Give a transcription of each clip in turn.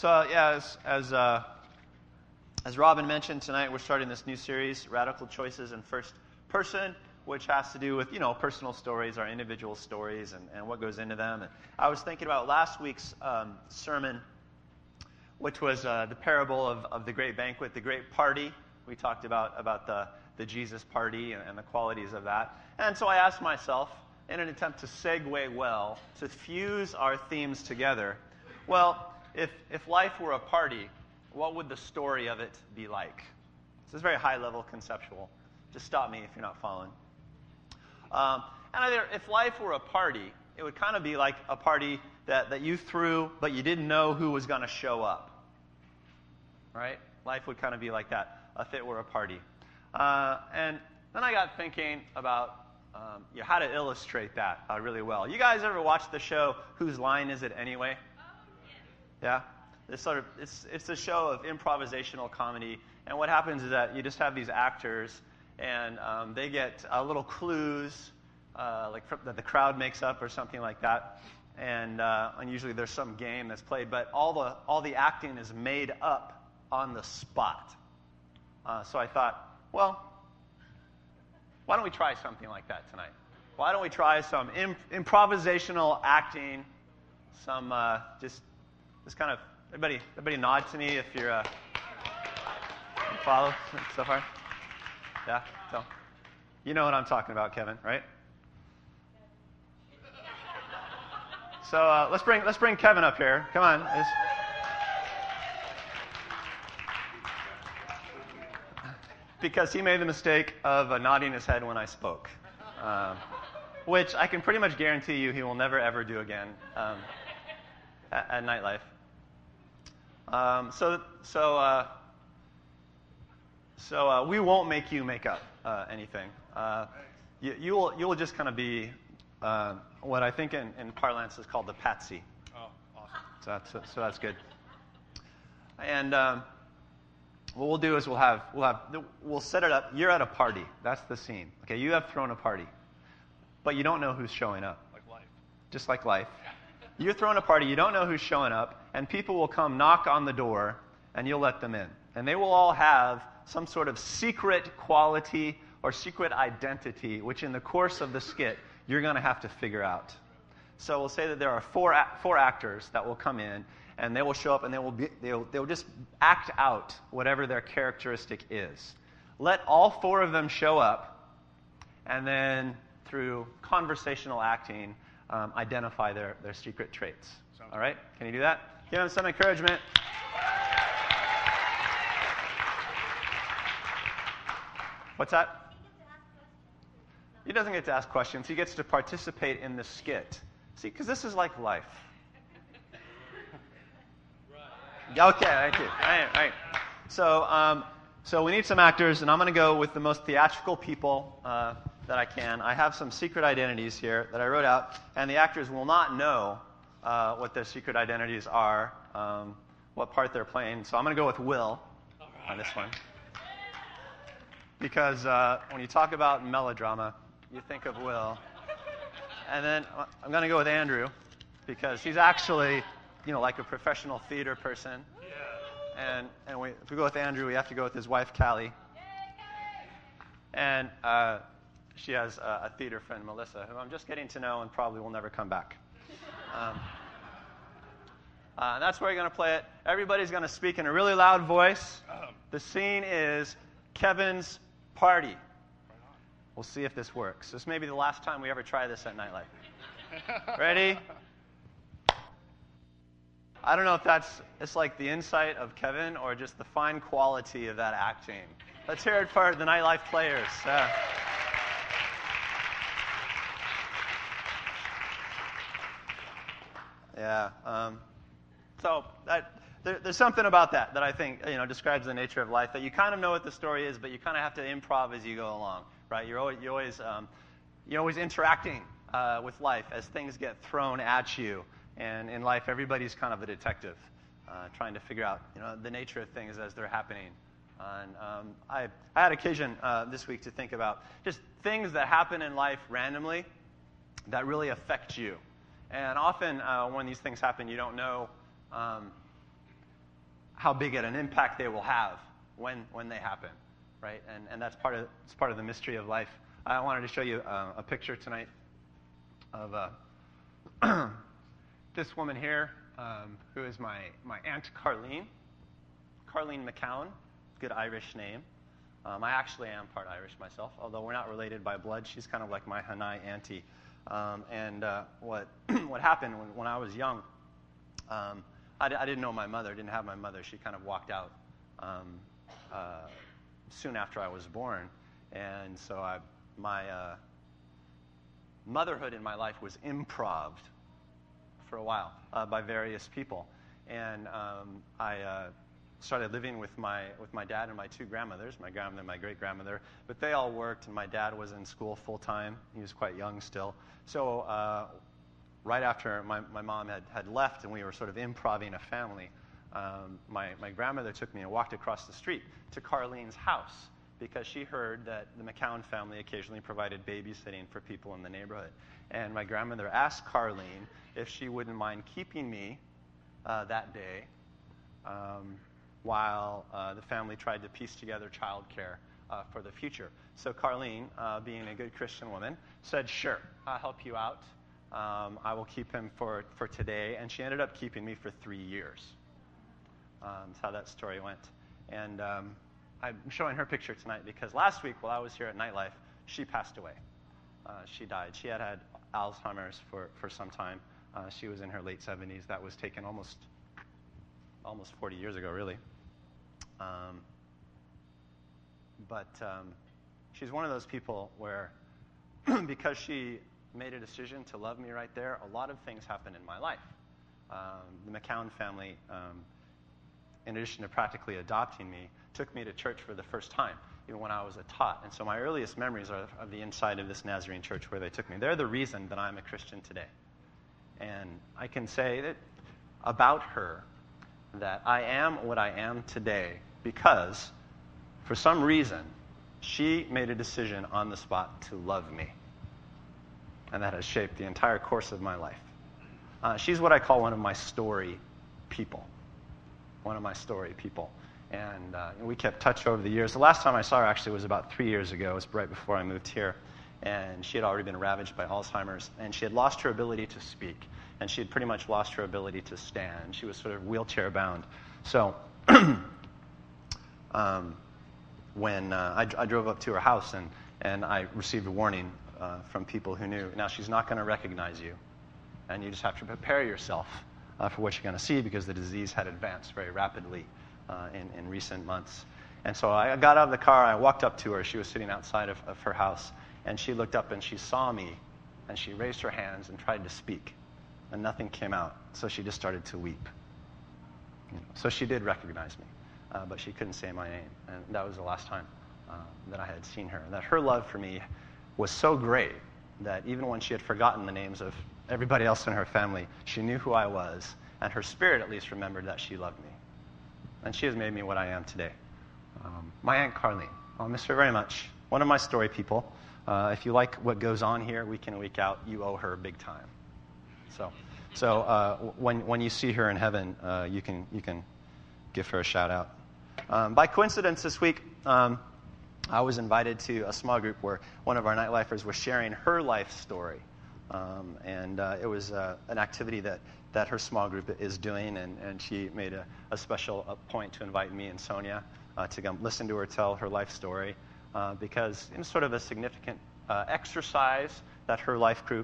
As Robin mentioned tonight, we're starting this new series, Radical Choices in First Person, which has to do with, personal stories, our individual stories, and what goes into them. And I was thinking about last week's sermon, which was the parable of the great banquet, the great party. We talked about the Jesus party and the qualities of that. And so I asked myself, in an attempt to segue well, to fuse our themes together, well, if life were a party, what would the story of it be like? This is very high-level conceptual. Just stop me if you're not following. If life were a party, it would kind of be like a party that you threw, but you didn't know who was going to show up. Right? Life would kind of be like that if it were a party. And then I got thinking about how to illustrate that really well. You guys ever watch the show Whose Line Is It Anyway? Yeah? It's a show of improvisational comedy, and what happens is that you just have these actors, and they get little clues, that the crowd makes up or something like that, and usually there's some game that's played, but all the acting is made up on the spot. So I thought, well, why don't we try something like that tonight? Why don't we try some improvisational acting, some just kind of. Everybody nod to me if you follow so far. Yeah, so you know what I'm talking about, Kevin, right? So let's bring Kevin up here. Come on. Because he made the mistake of nodding his head when I spoke, which I can pretty much guarantee you he will never ever do again at Nightlife. So we won't make you make up anything. You will just kind of be what I think in parlance is called the patsy. Oh, awesome! So that's good. And what we'll do is we'll set it up. You're at a party. That's the scene. Okay, you have thrown a party, but you don't know who's showing up. Like life. Just like life. You're throwing a party, you don't know who's showing up, and people will come knock on the door, and you'll let them in. And they will all have some sort of secret quality or secret identity, which in the course of the skit, you're going to have to figure out. So we'll say that there are four actors that will come in, and they will show up, and they'll just act out whatever their characteristic is. Let all four of them show up, and then through conversational acting, identify their secret traits. All right? Can you do that? Give them some encouragement. What's that? He doesn't get to ask questions. He gets to participate in the skit. See, because this is like life. Okay, thank you. All right. So we need some actors, and I'm going to go with the most theatrical people that I can. I have some secret identities here that I wrote out, and the actors will not know what their secret identities are, what part they're playing. So I'm going to go with Will on this one. Because when you talk about melodrama, you think of Will. And then I'm going to go with Andrew, because he's actually, like a professional theater person. And if we go with Andrew, we have to go with his wife, Callie. And she has a theater friend, Melissa, who I'm just getting to know and probably will never come back. That's where you're going to play it. Everybody's going to speak in a really loud voice. The scene is Kevin's party. We'll see if this works. This may be the last time we ever try this at Nightlife. Ready? I don't know if it's like the insight of Kevin or just the fine quality of that acting. Let's hear it for the Nightlife players. So there's something about that I think describes the nature of life, that you kind of know what the story is, but you kind of have to improv as you go along, right? You're always interacting with life as things get thrown at you, and in life everybody's kind of a detective, trying to figure out the nature of things as they're happening. And I had occasion this week to think about just things that happen in life randomly that really affect you. And often when these things happen, you don't know how big an impact they will have when they happen, right? And that's part of the mystery of life. I wanted to show you a picture tonight of this woman here, who is my Aunt Carleen McCowan. Good Irish name. I actually am part Irish myself, although we're not related by blood. She's kind of like my Hanai auntie. What happened when I was young, I didn't know my mother, didn't have my mother. She kind of walked out soon after I was born. And so my motherhood in my life was improv'd for a while by various people. And I started living with my dad and my two grandmothers, my grandmother and my great-grandmother. But they all worked, and my dad was in school full-time. He was quite young still. So right after my mom had left and we were sort of improving a family, my grandmother took me and walked across the street to Carleen's house because she heard that the McCowan family occasionally provided babysitting for people in the neighborhood. And my grandmother asked Carleen if she wouldn't mind keeping me that day while the family tried to piece together childcare for the future. So Carleen, being a good Christian woman, said, "Sure, I'll help you out. I will keep him for today." And she ended up keeping me for 3 years. That's how that story went. And I'm showing her picture tonight because last week while I was here at Nightlife, she passed away. She died. She had Alzheimer's for some time. She was in her late 70s. That was taken almost 40 years ago, really. But she's one of those people where because she made a decision to love me right there, a lot of things happened in my life. The McCowan family, in addition to practically adopting me, took me to church for the first time, even when I was a tot. And so my earliest memories are of the inside of this Nazarene church where they took me. They're the reason that I'm a Christian today. And I can say that about her that I am what I am today because, for some reason, she made a decision on the spot to love me. And that has shaped the entire course of my life. She's what I call one of my story people. One of my story people. And we kept touch over the years. The last time I saw her actually was about 3 years ago. It was right before I moved here. And she had already been ravaged by Alzheimer's. And she had lost her ability to speak. And she had pretty much lost her ability to stand. She was sort of wheelchair bound. So when I drove up to her house and I received a warning from people who knew, now she's not going to recognize you. And you just have to prepare yourself for what you're going to see because the disease had advanced very rapidly in recent months. And so I got out of the car, I walked up to her. She was sitting outside of her house. And she looked up and she saw me. And she raised her hands and tried to speak. And nothing came out. So she just started to weep. So she did recognize me. But she couldn't say my name. And that was the last time that I had seen her. And that her love for me was so great that even when she had forgotten the names of everybody else in her family, she knew who I was. And her spirit at least remembered that she loved me. And she has made me what I am today. My Aunt Carleen. I'll miss her very much. One of my story people. If you like what goes on here week in, week out, you owe her big time. So when you see her in heaven, you can give her a shout out. By coincidence this week, I was invited to a small group where one of our Nightlifers was sharing her life story. And it was an activity that her small group is doing, and she made a special point to invite me and Sonia to come listen to her tell her life story because it's sort of a significant exercise that her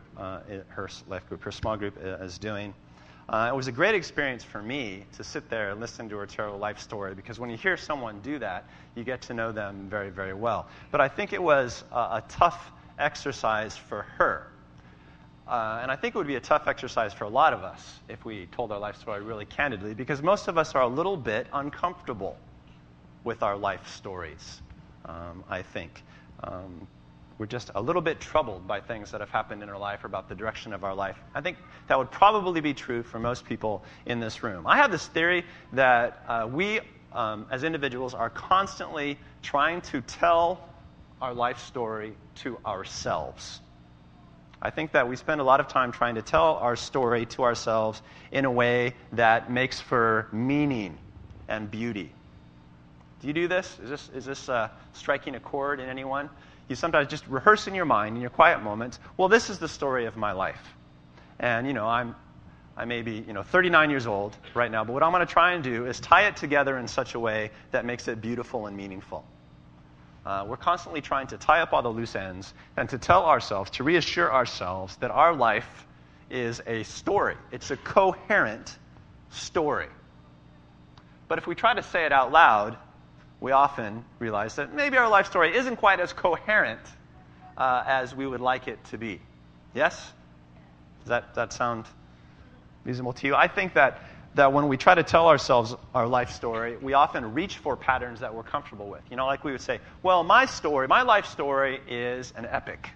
small group is doing. It was a great experience for me to sit there and listen to her tell her life story because when you hear someone do that, you get to know them very, very well. But I think it was a tough exercise for her. And I think it would be a tough exercise for a lot of us if we told our life story really candidly because most of us are a little bit uncomfortable with our life stories, I think. We're just a little bit troubled by things that have happened in our life or about the direction of our life. I think that would probably be true for most people in this room. I have this theory that we, as individuals, are constantly trying to tell our life story to ourselves. I think that we spend a lot of time trying to tell our story to ourselves in a way that makes for meaning and beauty. Do you do this? Is this striking a chord in anyone? You sometimes just rehearse in your mind, in your quiet moments, well, this is the story of my life. And, I may be, 39 years old right now, but what I'm going to try and do is tie it together in such a way that makes it beautiful and meaningful. We're constantly trying to tie up all the loose ends and to tell ourselves, to reassure ourselves that our life is a story. It's a coherent story. But if we try to say it out loud, we often realize that maybe our life story isn't quite as coherent as we would like it to be. Yes? Does that sound reasonable to you? I think that when we try to tell ourselves our life story, we often reach for patterns that we're comfortable with. Like we would say, well, my life story is an epic.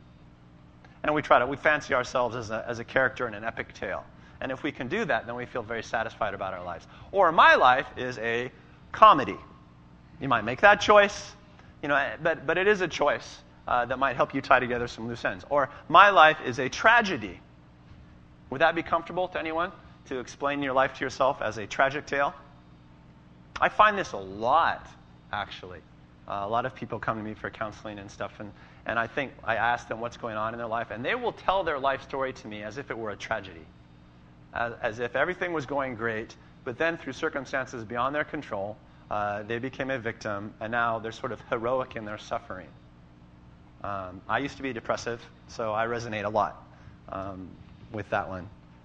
And we fancy ourselves as a character in an epic tale. And if we can do that, then we feel very satisfied about our lives. Or my life is a comedy. You might make that choice, but it is a choice that might help you tie together some loose ends. Or my life is a tragedy. Would that be comfortable to anyone, to explain your life to yourself as a tragic tale? I find this a lot, actually. A lot of people come to me for counseling and stuff, and I ask them what's going on in their life, and they will tell their life story to me as if it were a tragedy, as if everything was going great, but then through circumstances beyond their control, they became a victim, and now they're sort of heroic in their suffering. I used to be depressive, so I resonate a lot with that one.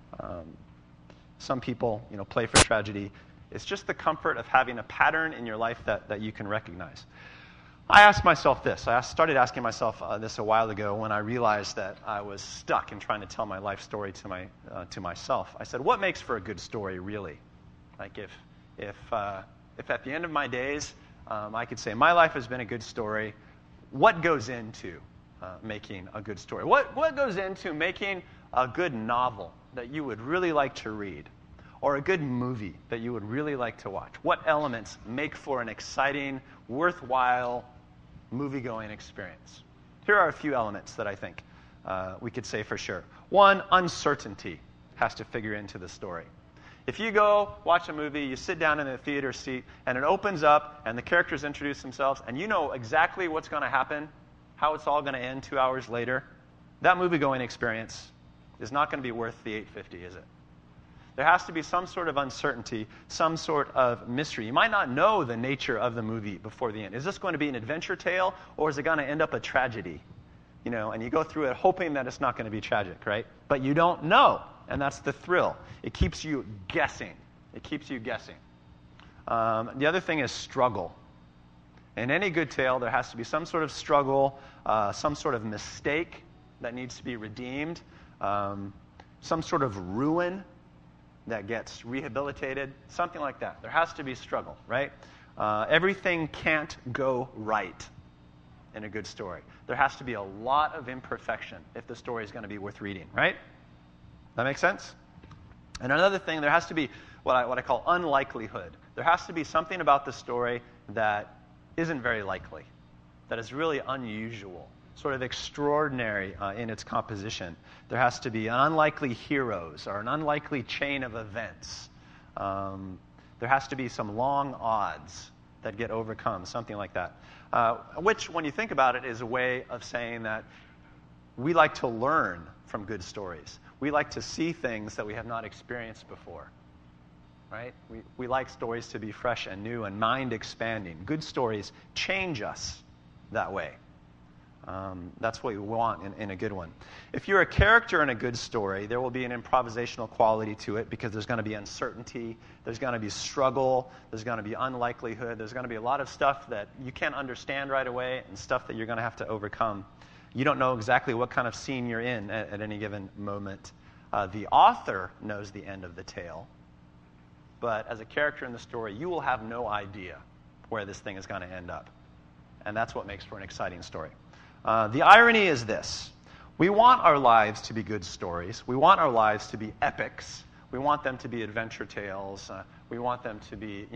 Some people, play for tragedy. It's just the comfort of having a pattern in your life that you can recognize. I asked myself this. I started asking myself this a while ago when I realized that I was stuck in trying to tell my life story to myself. I said, what makes for a good story, really? Like if at the end of my days, I could say, my life has been a good story, what goes into making a good story? What goes into making a good novel that you would really like to read? Or a good movie that you would really like to watch? What elements make for an exciting, worthwhile, movie-going experience? Here are a few elements that I think we could say for sure. One, uncertainty has to figure into the story. If you go watch a movie, you sit down in the theater seat, and it opens up, and the characters introduce themselves, and you know exactly what's going to happen, how it's all going to end 2 hours later, that movie-going experience is not going to be worth the $8.50, is it? There has to be some sort of uncertainty, some sort of mystery. You might not know the nature of the movie before the end. Is this going to be an adventure tale, or is it going to end up a tragedy? And you go through it hoping that it's not going to be tragic, right? But you don't know, and that's the thrill. It keeps you guessing. The other thing is struggle. In any good tale, there has to be some sort of struggle, some sort of mistake that needs to be redeemed, some sort of ruin that gets rehabilitated, something like that. There has to be struggle, right? Everything can't go right in a good story. There has to be a lot of imperfection if the story is going to be worth reading, right? That makes sense? And another thing, there has to be what I call unlikelihood. There has to be something about the story that isn't very likely, that is really unusual, sort of extraordinary in its composition. There has to be unlikely heroes or an unlikely chain of events. There has to be some long odds that get overcome, something like that. Which, when you think about it, is a way of saying that we like to learn from good stories. We like to see things that we have not experienced before, right? We like stories to be fresh and new and mind-expanding. Good stories change us that way. That's what we want in a good one. If you're a character in a good story, there will be an improvisational quality to it because there's going to be uncertainty, there's going to be struggle, there's going to be unlikelihood, there's going to be a lot of stuff that you can't understand right away and stuff that you're going to have to overcome. You don't know exactly what kind of scene you're in at any given moment. The author knows the end of the tale, but as a character in the story, you will have no idea where this thing is going to end up. And that's what makes for an exciting story. The irony is this. We want our lives to be good stories. We want our lives to be epics. We want them to be adventure tales. We want them to be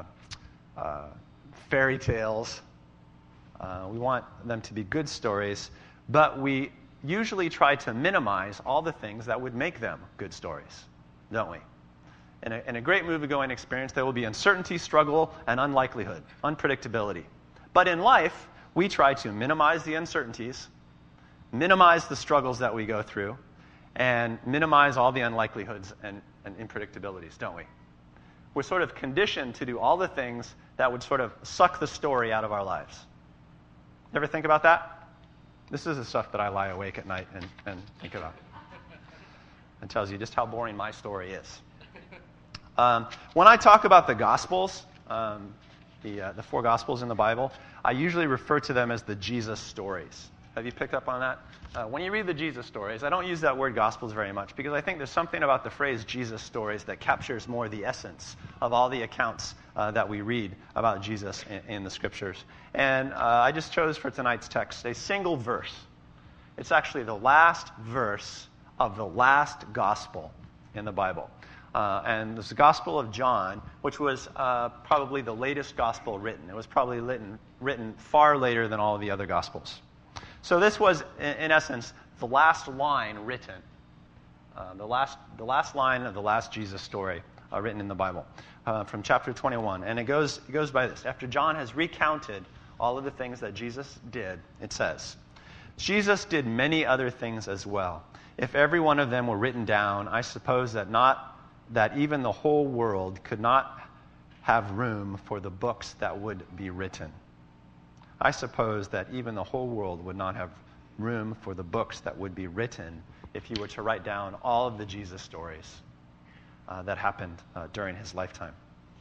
fairy tales. We want them to be good stories. But we usually try to minimize all the things that would make them good stories, don't we? In a great movie-going experience, there will be uncertainty, struggle, and unlikelihood, unpredictability. But in life, we try to minimize the uncertainties, minimize the struggles that we go through, and minimize all the unlikelihoods and unpredictabilities, don't we? We're sort of conditioned to do all the things that would sort of suck the story out of our lives. You ever think about that? This is the stuff that I lie awake at night and think about. It tells you just how boring my story is. When I talk about the Gospels, the four Gospels in the Bible, I usually refer to them as the Jesus stories. Have you picked up on that? When you read the Jesus stories, I don't use that word Gospels very much because I think there's something about the phrase Jesus stories that captures more the essence of all the accounts that we read about Jesus in the Scriptures. And I just chose for tonight's text a single verse. It's actually the last verse of the last Gospel in the Bible. And it's the Gospel of John, which was probably the latest Gospel written. It was probably written far later than all of the other Gospels. So this was, in essence, the last line written, the last line of the last Jesus story written in the Bible, from chapter 21. And it goes by this. After John has recounted all of the things that Jesus did, it says, Jesus did many other things as well. If every one of them were written down, I suppose that even the whole world could not have room for the books that would be written. I suppose that even the whole world would not have room for the books that would be written if you were to write down all of the Jesus stories that happened during his lifetime.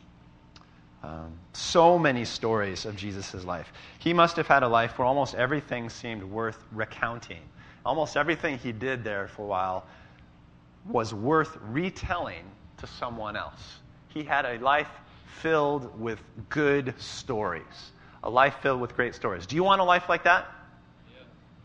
So many stories of Jesus' life. He must have had a life where almost everything seemed worth recounting. Almost everything he did there for a while was worth retelling to someone else. He had a life filled with good stories. A life filled with great stories. Do you want a life like that? Yeah.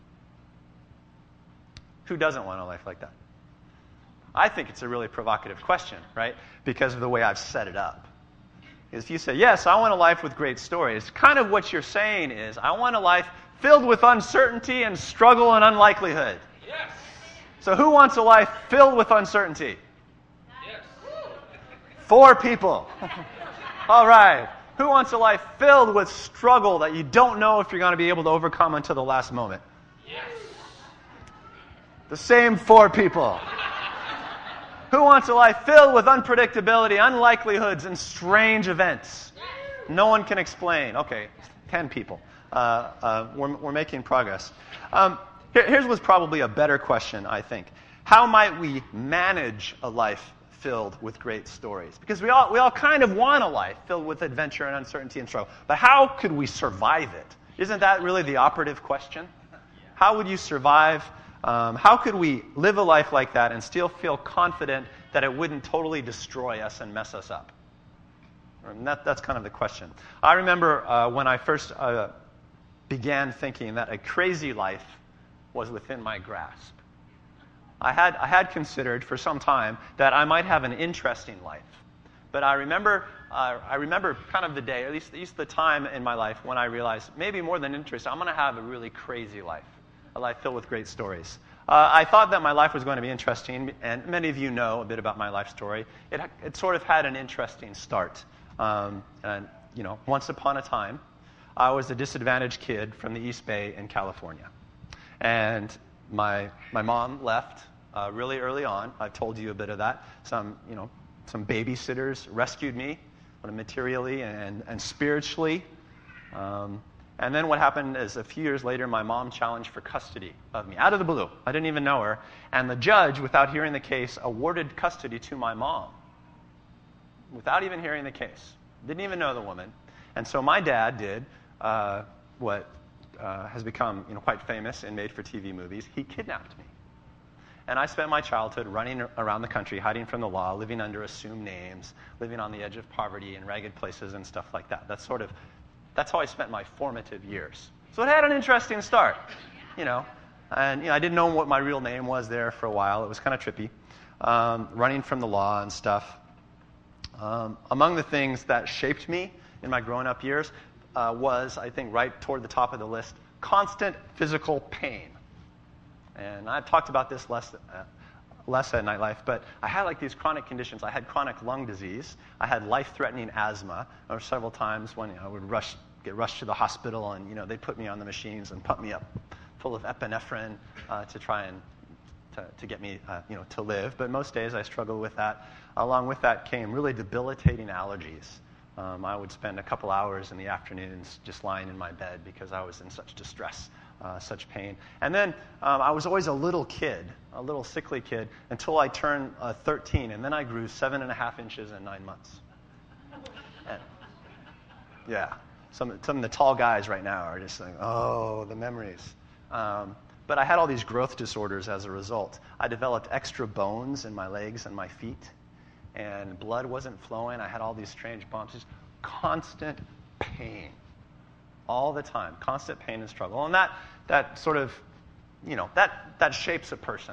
Who doesn't want a life like that? I think it's a really provocative question, right? Because of the way I've set it up. If you say, yes, I want a life with great stories, kind of what you're saying is, I want a life filled with uncertainty and struggle and unlikelihood. Yes. So who wants a life filled with uncertainty? Yes. 4 people. All right. Who wants a life filled with struggle that you don't know if you're going to be able to overcome until the last moment? Yes. The same 4 people. Who wants a life filled with unpredictability, unlikelihoods, and strange events? No one can explain. Okay, 10 people. We're making progress. Here's what's probably a better question, I think. How might we manage a life filled with great stories? Because we all kind of want a life filled with adventure and uncertainty and struggle. But how could we survive it? Isn't that really the operative question? How would you survive? How could we live a life like that and still feel confident that it wouldn't totally destroy us and mess us up? And that's kind of the question. I remember when I first began thinking that a crazy life was within my grasp. I had considered for some time that I might have an interesting life. But I remember kind of the day, or at least the time in my life when I realized maybe more than interesting, I'm going to have a really crazy life, a life filled with great stories. I thought that my life was going to be interesting, and many of you know a bit about my life story. It sort of had an interesting start. Once upon a time, I was a disadvantaged kid from the East Bay in California. And my mom left really early on. I've told you a bit of that. Some babysitters rescued me materially and spiritually. And then what happened is a few years later, my mom challenged for custody of me, out of the blue. I didn't even know her. And the judge, without hearing the case, awarded custody to my mom. Without even hearing the case. Didn't even know the woman. And so my dad did what has become quite famous in made-for-TV movies. He kidnapped me. And I spent my childhood running around the country, hiding from the law, living under assumed names, living on the edge of poverty in ragged places and stuff like that. That's how I spent my formative years. So it had an interesting start, And I didn't know what my real name was there for a while. It was kind of trippy, running from the law and stuff. Among the things that shaped me in my growing-up years was, I think, right toward the top of the list, constant physical pain. And I've talked about this less at nightlife, but I had like these chronic conditions. I had chronic lung disease. I had life-threatening asthma. There were several times when I would get rushed to the hospital, and they'd put me on the machines and pump me up full of epinephrine to try and to get me to live. But most days I struggled with that. Along with that came really debilitating allergies. I would spend a couple hours in the afternoons just lying in my bed because I was in such distress, such pain. And then I was always a little kid, a little sickly kid, until I turned 13, and then I grew 7.5 inches in 9 months. And, yeah, some of the tall guys right now are just like, oh, the memories. But I had all these growth disorders as a result. I developed extra bones in my legs and my feet, and blood wasn't flowing. I had all these strange bumps. Just constant pain all the time, constant pain and struggle. And that sort of, that shapes a person.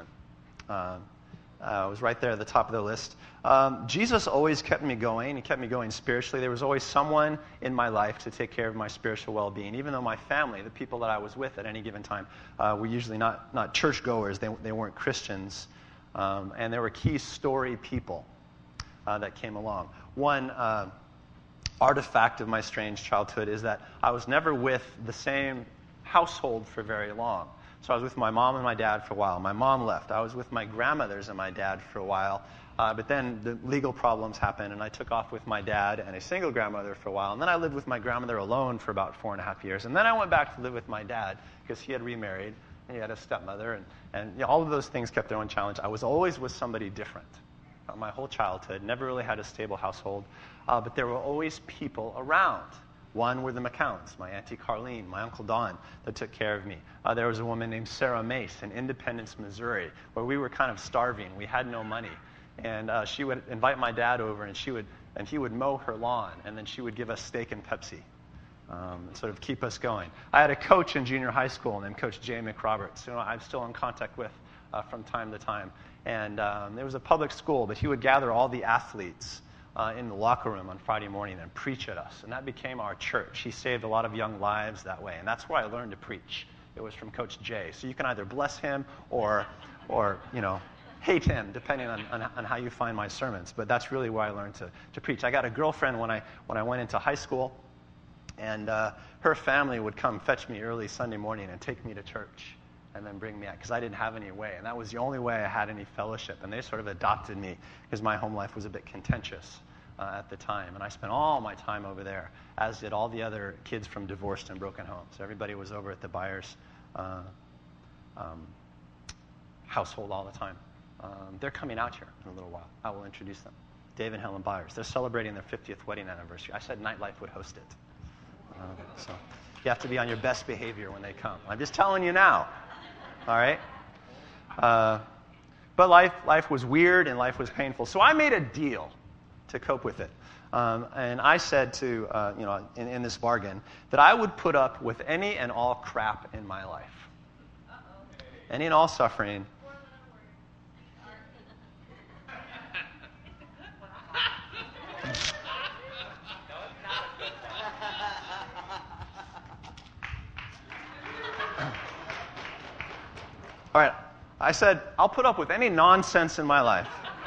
Was right there at the top of the list. Jesus always kept me going. He kept me going spiritually. There was always someone in my life to take care of my spiritual well-being, even though my family, the people that I was with at any given time, were usually not churchgoers. They weren't Christians. And there were key story people that came along. One artifact of my strange childhood is that I was never with the same household for very long. So I was with my mom and my dad for a while. My mom left. I was with my grandmothers and my dad for a while. But then the legal problems happened, and I took off with my dad and a single grandmother for a while. And then I lived with my grandmother alone for about 4.5 years. And then I went back to live with my dad because he had remarried, and he had a stepmother. And all of those things kept their own challenge. I was always with somebody different. My whole childhood, never really had a stable household. But there were always people around. One were the McCowns, my Auntie Carlene, my Uncle Don, that took care of me. There was a woman named Sarah Mace in Independence, Missouri, where we were kind of starving. We had no money. And she would invite my dad over, and he would mow her lawn, and then she would give us steak and Pepsi, sort of keep us going. I had a coach in junior high school named Coach Jay McRoberts, who I'm still in contact with from time to time. And it was a public school, but he would gather all the athletes in the locker room on Friday morning and preach at us. And that became our church. He saved a lot of young lives that way. And that's where I learned to preach. It was from Coach Jay. So you can either bless him or hate him, depending on how you find my sermons. But that's really where I learned to preach. I got a girlfriend when I went into high school. And her family would come fetch me early Sunday morning and take me to church and then bring me out because I didn't have any way. And that was the only way I had any fellowship. And they sort of adopted me because my home life was a bit contentious at the time. And I spent all my time over there, as did all the other kids from divorced and broken homes. Everybody was over at the Byers household all the time. They're coming out here in a little while. I will introduce them. Dave and Helen Byers. They're celebrating their 50th wedding anniversary. I said Nightlife would host it. So you have to be on your best behavior when they come. I'm just telling you now. All right? But life was weird and life was painful. So I made a deal to cope with it. And I said to, in this bargain, that I would put up with any and all crap in my life. Any and all suffering. All right, I said, I'll put up with any nonsense in my life.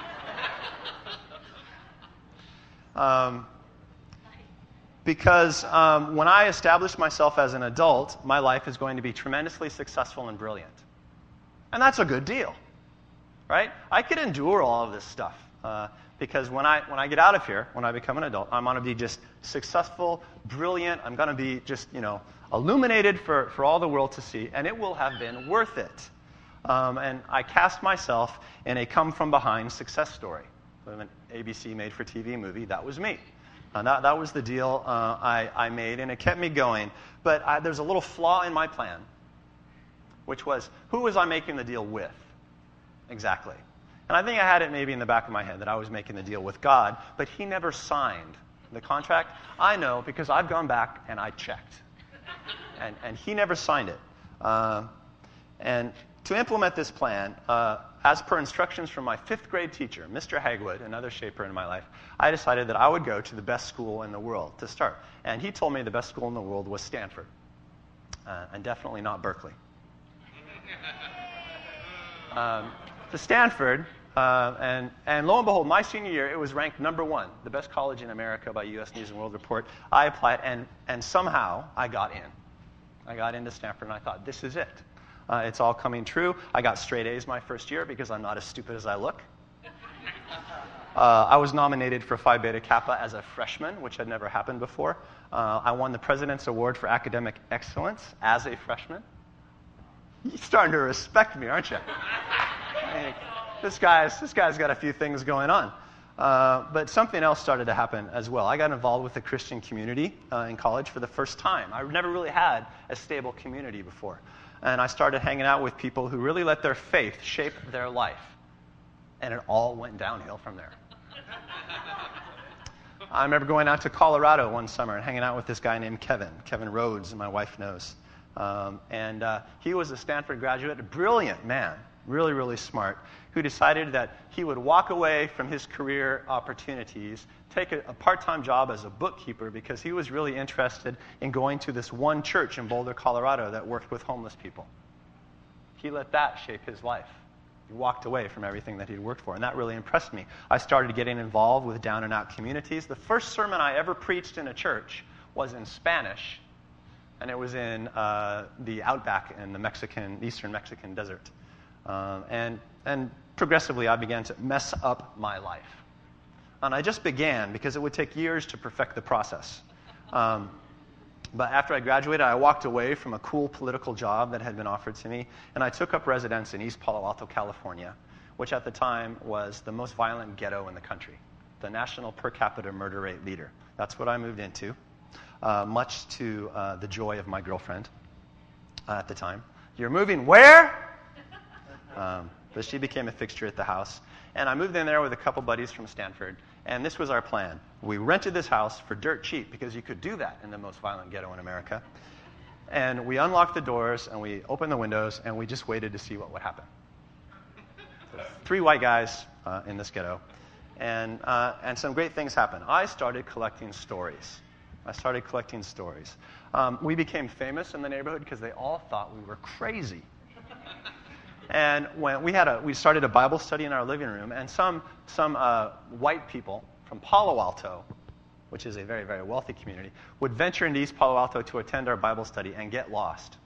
Because when I establish myself as an adult, my life is going to be tremendously successful and brilliant. And that's a good deal, right? I could endure all of this stuff because when I get out of here, when I become an adult, I'm going to be just successful, brilliant. I'm going to be just, illuminated for all the world to see, and it will have been worth it. And I cast myself in a come-from-behind success story. An ABC made-for-TV movie, that was me. That was the deal I made, and it kept me going. But there's a little flaw in my plan, which was, who was I making the deal with? Exactly. And I think I had it maybe in the back of my head that I was making the deal with God, but he never signed the contract. I know because I've gone back and I checked. And he never signed it. And to implement this plan, as per instructions from my 5th grade teacher, Mr. Hagwood, another shaper in my life, I decided that I would go to the best school in the world to start. And he told me the best school in the world was Stanford, and definitely not Berkeley. To Stanford, And lo and behold, my senior year, it was ranked number 1, the best college in America by U.S. News and World Report. I applied, and somehow I got in. I got into Stanford, and I thought, this is it. It's all coming true. I got straight A's my first year because I'm not as stupid as I look. I was nominated for Phi Beta Kappa as a freshman, which had never happened before. I won the President's Award for Academic Excellence as a freshman. You're starting to respect me, aren't you? Hey, this guy's got a few things going on. But something else started to happen as well. I got involved with the Christian community in college for the first time. I never really had a stable community before. And I started hanging out with people who really let their faith shape their life. And it all went downhill from there. I remember going out to Colorado one summer and hanging out with this guy named Kevin Rhodes, and my wife knows. He was a Stanford graduate, a brilliant man, really, really smart, who decided that he would walk away from his career opportunities, take a part-time job as a bookkeeper because he was really interested in going to this one church in Boulder, Colorado that worked with homeless people. He let that shape his life. He walked away from everything that he'd worked for, and that really impressed me. I started getting involved with down-and-out communities. The first sermon I ever preached in a church was in Spanish, and it was in the outback in the eastern Mexican desert. And progressively, I began to mess up my life. And I just began because it would take years to perfect the process. But after I graduated, I walked away from a cool political job that had been offered to me, and I took up residence in East Palo Alto, California, which at the time was the most violent ghetto in the country, the national per capita murder rate leader. That's what I moved into, much to the joy of my girlfriend at the time. You're moving where? But she became a fixture at the house. And I moved in there with a couple buddies from Stanford. And this was our plan. We rented this house for dirt cheap because you could do that in the most violent ghetto in America. And we unlocked the doors and we opened the windows and we just waited to see what would happen. So 3 white guys in this ghetto. And some great things happened. I started collecting stories. We became famous in the neighborhood because they all thought we were crazy. And when we started a Bible study in our living room, and some white people from Palo Alto, which is a very, very wealthy community, would venture into East Palo Alto to attend our Bible study and get lost.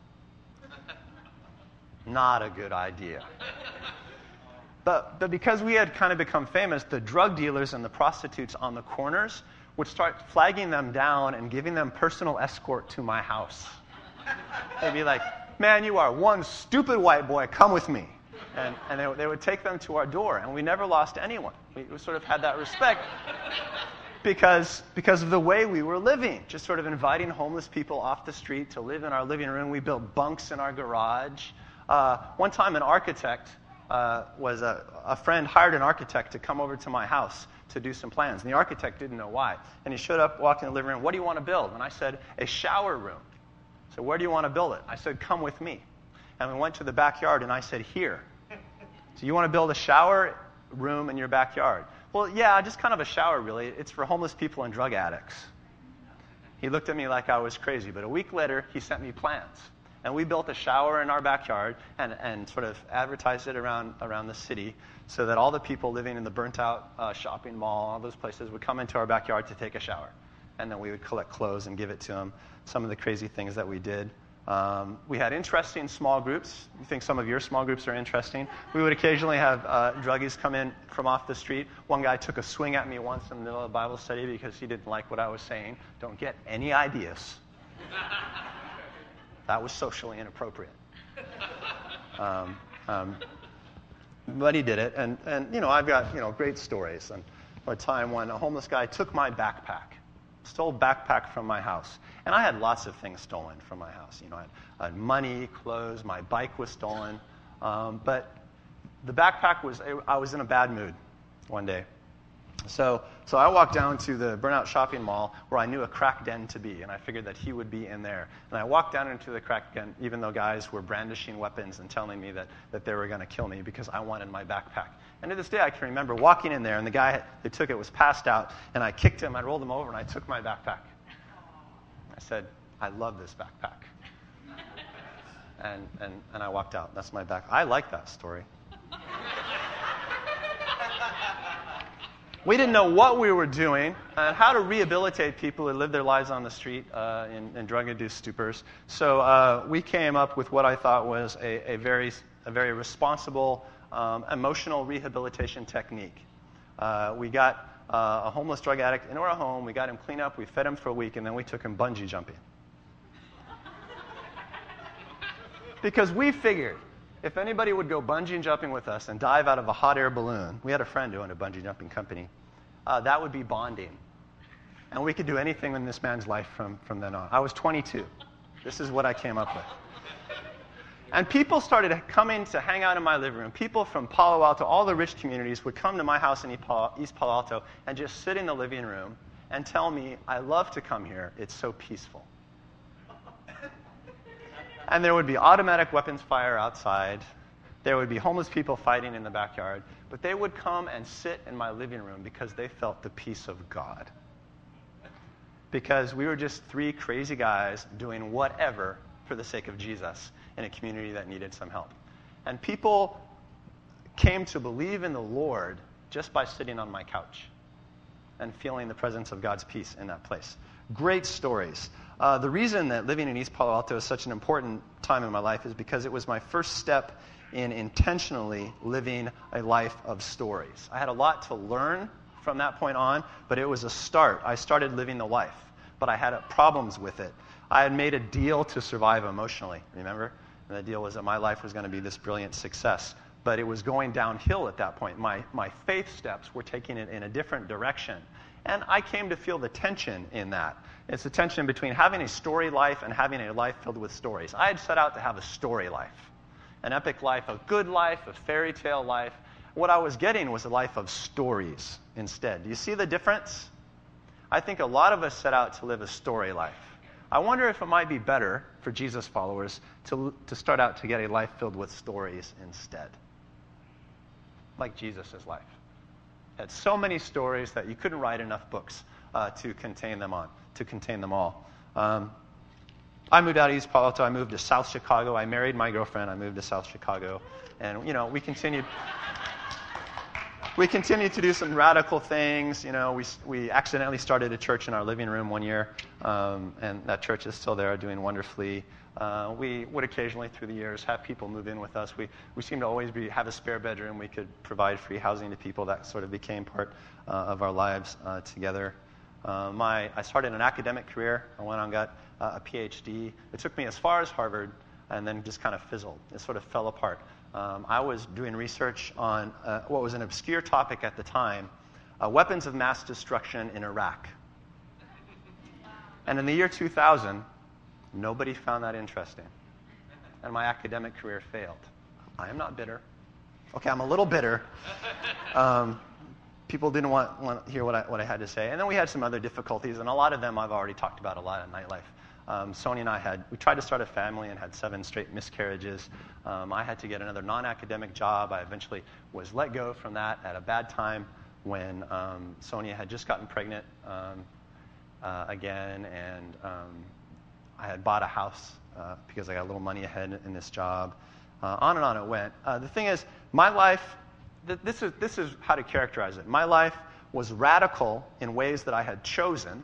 Not a good idea. But because we had kind of become famous, the drug dealers and the prostitutes on the corners would start flagging them down and giving them personal escort to my house. They'd be like, "Man, you are one stupid white boy. Come with me." And they would take them to our door, and we never lost anyone. We sort of had that respect because of the way we were living, just sort of inviting homeless people off the street to live in our living room. We built bunks in our garage. One time an architect a friend hired an architect to come over to my house to do some plans, and the architect didn't know why. And he showed up, walked in the living room, "What do you want to build?" And I said, "A shower room." So where do you want to build it? I said, "Come with me." And we went to the backyard, and I said, "Here. So you want to build a shower room in your backyard?" "Well, yeah, just kind of a shower, really. It's for homeless people and drug addicts." He looked at me like I was crazy, but a week later, he sent me plans. And we built a shower in our backyard and sort of advertised it around the city so that all the people living in the burnt-out shopping mall, all those places, would come into our backyard to take a shower. And then we would collect clothes and give it to them. Some of the crazy things that we did. We had interesting small groups. You think some of your small groups are interesting? We would occasionally have druggies come in from off the street. One guy took a swing at me once in the middle of Bible study because he didn't like what I was saying. Don't get any ideas. That was socially inappropriate. But he did it. And I've got, great stories. And a time when a homeless guy took my backpack. Stole backpack from my house. And I had lots of things stolen from my house. I had money, clothes, my bike was stolen. But the backpack I was in a bad mood one day. So I walked down to the burnout shopping mall where I knew a crack den to be, and I figured that he would be in there. And I walked down into the crack den, even though guys were brandishing weapons and telling me that they were going to kill me because I wanted my backpack. And to this day, I can remember walking in there, and the guy that took it was passed out, and I kicked him, I rolled him over, and I took my backpack. I said, "I love this backpack." And I walked out. That's my backpack. I like that story. We didn't know what we were doing and how to rehabilitate people who live their lives on the street in drug-induced stupors. So we came up with what I thought was a very responsible emotional rehabilitation technique. We got a homeless drug addict into our home. We got him clean up. We fed him for a week, and then we took him bungee jumping. Because we figured if anybody would go bungee jumping with us and dive out of a hot air balloon, we had a friend who owned a bungee jumping company, that would be bonding. And we could do anything in this man's life from then on. I was 22. This is what I came up with. And people started coming to hang out in my living room. People from Palo Alto, all the rich communities, would come to my house in East Palo Alto and just sit in the living room and tell me, I love to come here. It's so peaceful. And there would be automatic weapons fire outside. There would be homeless people fighting in the backyard. But they would come and sit in my living room because they felt the peace of God. Because we were just three crazy guys doing whatever for the sake of Jesus in a community that needed some help. And people came to believe in the Lord just by sitting on my couch and feeling the presence of God's peace in that place. Great stories. The reason that living in East Palo Alto is such an important time in my life is because it was my first step in intentionally living a life of stories. I had a lot to learn from that point on, but it was a start. I started living the life, but I had problems with it. I had made a deal to survive emotionally, remember? And the deal was that my life was going to be this brilliant success. But it was going downhill at that point. My faith steps were taking it in a different direction. And I came to feel the tension in that. It's the tension between having a story life and having a life filled with stories. I had set out to have a story life, an epic life, a good life, a fairy tale life. What I was getting was a life of stories instead. Do you see the difference? I think a lot of us set out to live a story life. I wonder if it might be better for Jesus followers to start out to get a life filled with stories instead. Like Jesus' life. Had so many stories that you couldn't write enough books to contain them all. I moved out of East Palo Alto. I moved to South Chicago. I married my girlfriend. I moved to South Chicago. And, we continued to do some radical things. We accidentally started a church in our living room one year, and that church is still there, doing wonderfully. We would occasionally, through the years, have people move in with us. We seem to always have a spare bedroom. We could provide free housing to people. That sort of became part of our lives together. I started an academic career. I went on and got a PhD. It took me as far as Harvard, and then just kind of fizzled. It sort of fell apart. I was doing research on what was an obscure topic at the time, weapons of mass destruction in Iraq. And in the year 2000, nobody found that interesting. And my academic career failed. I am not bitter. Okay, I'm a little bitter. People didn't want to hear what I had to say. And then we had some other difficulties, and a lot of them I've already talked about a lot in nightlife. Sonia and I we tried to start a family and had 7 straight miscarriages. I had to get another non-academic job. I eventually was let go from that at a bad time when Sonia had just gotten pregnant again, and I had bought a house because I got a little money ahead in this job. On and on it went. The thing is, my life, this is how to characterize it. My life was radical in ways that I had chosen,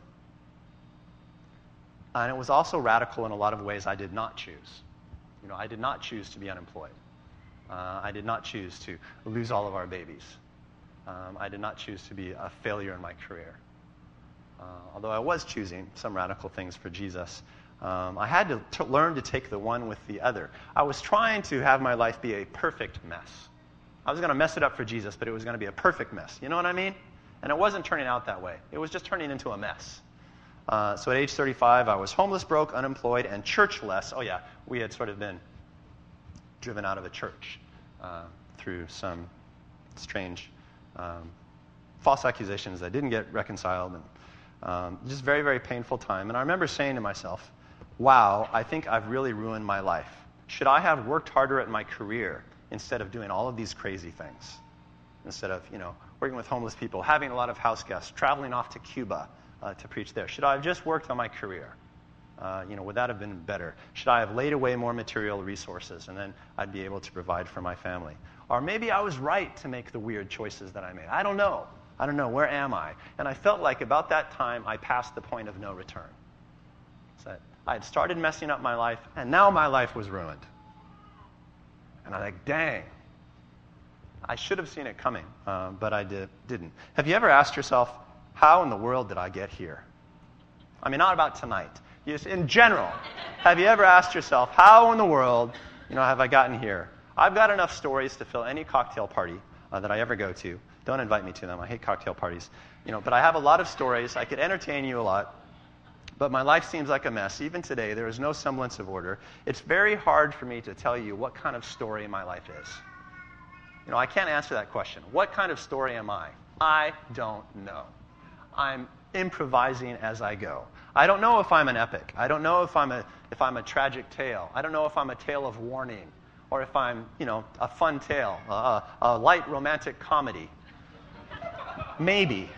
and it was also radical in a lot of ways I did not choose. I did not choose to be unemployed. I did not choose to lose all of our babies. I did not choose to be a failure in my career. Although I was choosing some radical things for Jesus, I had to learn to take the one with the other. I was trying to have my life be a perfect mess. I was going to mess it up for Jesus, but it was going to be a perfect mess. You know what I mean? And it wasn't turning out that way. It was just turning into a mess. So at age 35, I was homeless, broke, unemployed, and churchless. Oh yeah, we had sort of been driven out of a church through some strange false accusations that didn't get reconciled. And just very, very painful time. And I remember saying to myself, wow, I think I've really ruined my life. Should I have worked harder at my career instead of doing all of these crazy things? Instead of, working with homeless people, having a lot of house guests, traveling off to Cuba to preach there. Should I have just worked on my career? Would that have been better? Should I have laid away more material resources and then I'd be able to provide for my family? Or maybe I was right to make the weird choices that I made. I don't know. I don't know, where am I? And I felt like about that time I passed the point of no return. So I had started messing up my life, and now my life was ruined. And I'm like, dang. I should have seen it coming, but I didn't. Have you ever asked yourself, how in the world did I get here? I mean, not about tonight. Just in general, have you ever asked yourself, how in the world, have I gotten here? I've got enough stories to fill any cocktail party that I ever go to. Don't invite me to them. I hate cocktail parties. But I have a lot of stories. I could entertain you a lot. But my life seems like a mess. Even today, there is no semblance of order. It's very hard for me to tell you what kind of story my life is. I can't answer that question. What kind of story am I? I don't know. I'm improvising as I go. I don't know if I'm an epic. I don't know if I'm a tragic tale. I don't know if I'm a tale of warning, or if I'm, a fun tale, a light romantic comedy. Maybe.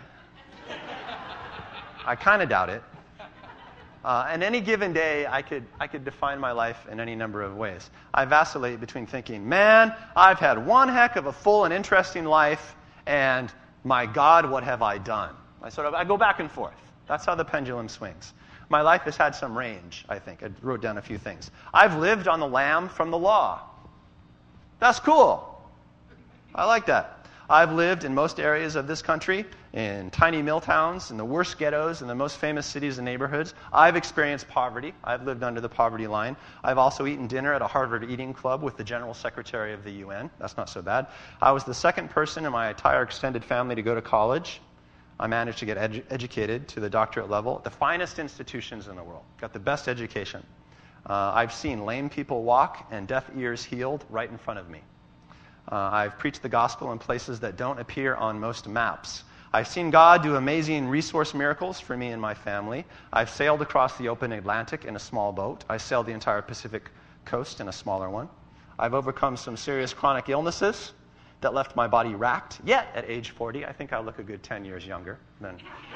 I kind of doubt it. And any given day, I could define my life in any number of ways. I vacillate between thinking, man, I've had one heck of a full and interesting life, and my God, what have I done? I go back and forth. That's how the pendulum swings. My life has had some range, I think. I wrote down a few things. I've lived on the lam from the law. That's cool. I like that. I've lived in most areas of this country, in tiny mill towns, in the worst ghettos, in the most famous cities and neighborhoods. I've experienced poverty. I've lived under the poverty line. I've also eaten dinner at a Harvard eating club with the General Secretary of the UN. That's not so bad. I was the second person in my entire extended family to go to college. I managed to get educated to the doctorate level at the finest institutions in the world. Got the best education. I've seen lame people walk and deaf ears healed right in front of me. I've preached the gospel in places that don't appear on most maps. I've seen God do amazing resource miracles for me and my family. I've sailed across the open Atlantic in a small boat. I sailed the entire Pacific coast in a smaller one. I've overcome some serious chronic illnesses that left my body racked. Yet, at age 40, I think I look a good 10 years younger than...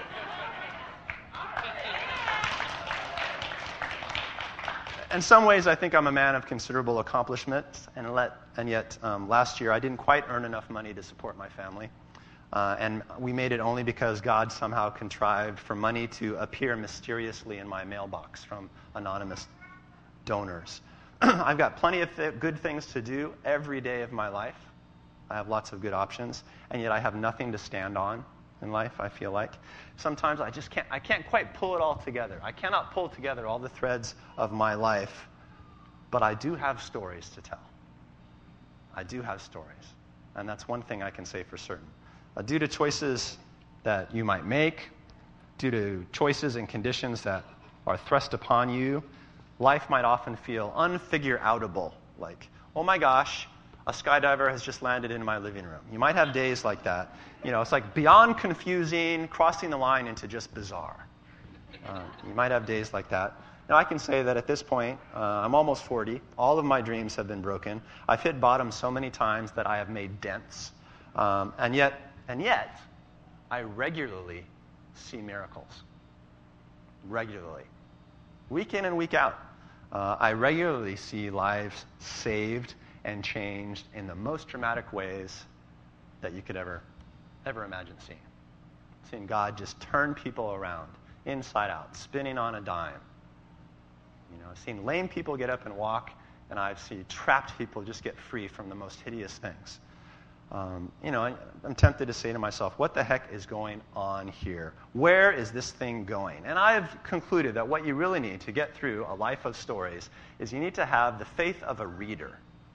In some ways, I think I'm a man of considerable accomplishment, and yet last year I didn't quite earn enough money to support my family. And we made it only because God somehow contrived for money to appear mysteriously in my mailbox from anonymous donors. I've got plenty of good things to do every day of my life. I have lots of good options, and yet I have nothing to stand on in life, I feel like. Sometimes I can't quite pull it all together. I cannot pull together all the threads of my life, but I do have stories to tell. I do have stories, and that's one thing I can say for certain. Due to choices that you might make, due to choices and conditions that are thrust upon you, life might often feel unfigure-outable, like, oh my gosh, a skydiver has just landed in my living room. You might have days like that. It's like beyond confusing, crossing the line into just bizarre. You might have days like that. Now, I can say that at this point, I'm almost 40. All of my dreams have been broken. I've hit bottom so many times that I have made dents. And yet, I regularly see miracles. Regularly. Week in and week out. I regularly see lives saved and changed in the most dramatic ways that you could ever imagine seeing. Seeing God just turn people around, inside out, spinning on a dime. I've seen lame people get up and walk, and I've seen trapped people just get free from the most hideous things. I'm tempted to say to myself, what the heck is going on here? Where is this thing going? And I've concluded that what you really need to get through a life of stories is you need to have the faith of a reader.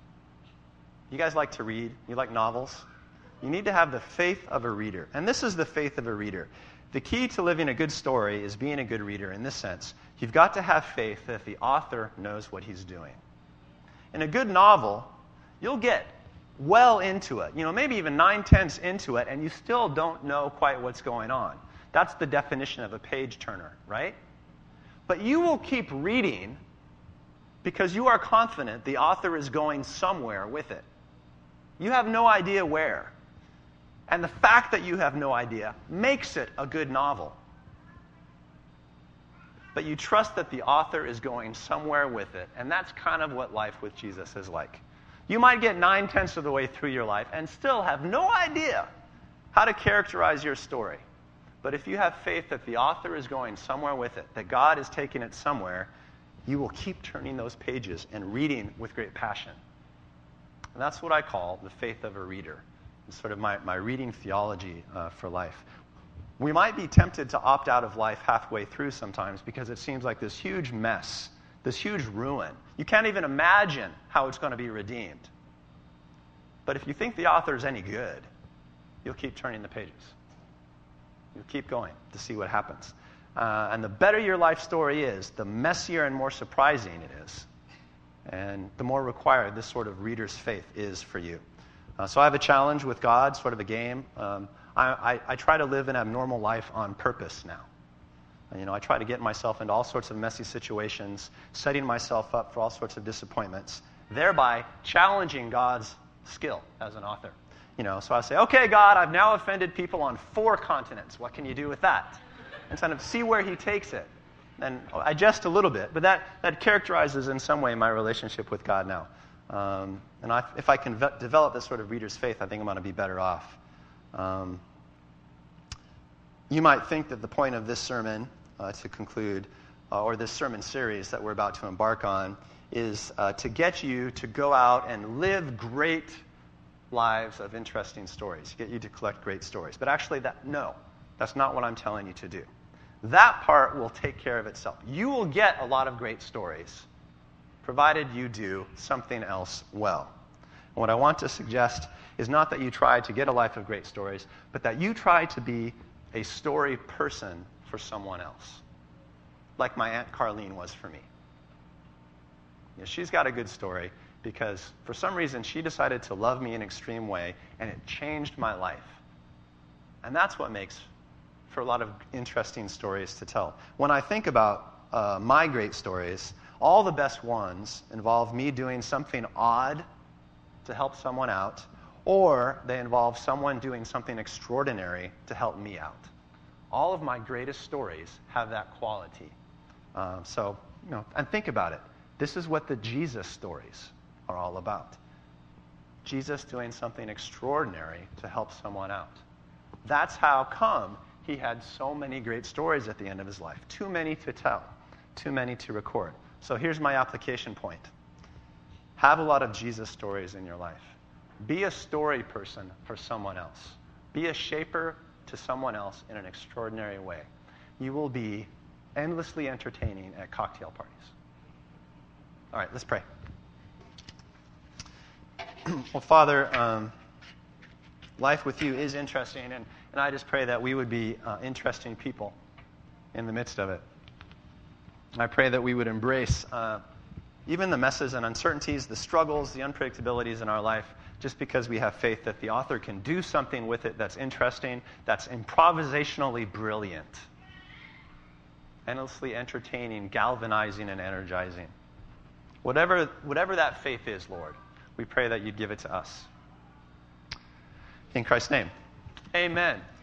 You guys like to read? You like novels? You need to have the faith of a reader. And this is the faith of a reader. The key to living a good story is being a good reader in this sense. You've got to have faith that the author knows what he's doing. In a good novel, you'll get well into it, maybe even 9/10 into it, and you still don't know quite what's going on. That's the definition of a page turner, right? But you will keep reading because you are confident the author is going somewhere with it. You have no idea where. And the fact that you have no idea makes it a good novel. But you trust that the author is going somewhere with it, and that's kind of what life with Jesus is like. You might get 9/10 of the way through your life and still have no idea how to characterize your story. But if you have faith that the author is going somewhere with it, that God is taking it somewhere, you will keep turning those pages and reading with great passion. And that's what I call the faith of a reader. It's sort of my reading theology for life. We might be tempted to opt out of life halfway through sometimes because it seems like this huge mess, this huge ruin. You can't even imagine how it's going to be redeemed. But if you think the author is any good, you'll keep turning the pages. You'll keep going to see what happens. And the better your life story is, the messier and more surprising it is. And the more required this sort of reader's faith is for you. So I have a challenge with God, sort of a game. I try to live an abnormal life on purpose now. I try to get myself into all sorts of messy situations, setting myself up for all sorts of disappointments, thereby challenging God's skill as an author. So I say, okay, God, I've now offended people on 4 continents. What can you do with that? And kind of see where he takes it. And I jest a little bit, but that characterizes in some way my relationship with God now. If I can develop this sort of reader's faith, I think I'm going to be better off. You might think that the point of this sermon, to conclude, or this sermon series that we're about to embark on, is to get you to go out and live great lives of interesting stories, get you to collect great stories. But actually, that's not what I'm telling you to do. That part will take care of itself. You will get a lot of great stories, provided you do something else well. And what I want to suggest is not that you try to get a life of great stories, but that you try to be a story person for someone else, like my Aunt Carlene was for me. She's got a good story because for some reason she decided to love me in an extreme way, and it changed my life. And that's what makes for a lot of interesting stories to tell. When I think about my great stories, all the best ones involve me doing something odd to help someone out, or they involve someone doing something extraordinary to help me out. All of my greatest stories have that quality. And think about it. This is what the Jesus stories are all about. Jesus doing something extraordinary to help someone out. That's how come he had so many great stories at the end of his life. Too many to tell, too many to record. So here's my application point. Have a lot of Jesus stories in your life. Be a story person for someone else. Be a shaper to someone else in an extraordinary way. You will be endlessly entertaining at cocktail parties. All right, let's pray. Well, Father, life with you is interesting, and I just pray that we would be interesting people in the midst of it. I pray that we would embrace even the messes and uncertainties, the struggles, the unpredictabilities in our life, just because we have faith that the author can do something with it that's interesting, that's improvisationally brilliant, endlessly entertaining, galvanizing, and energizing. Whatever that faith is, Lord, we pray that you'd give it to us. In Christ's name, amen.